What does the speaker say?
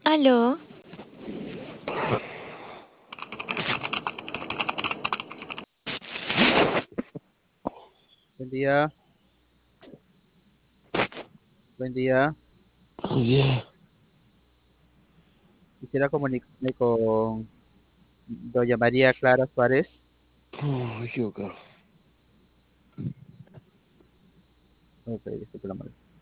Aló, Buen día, buen día. Oye, Quisiera comunicarme con doña María Clara Suárez. equivocado. Ok, disculpe la molestia.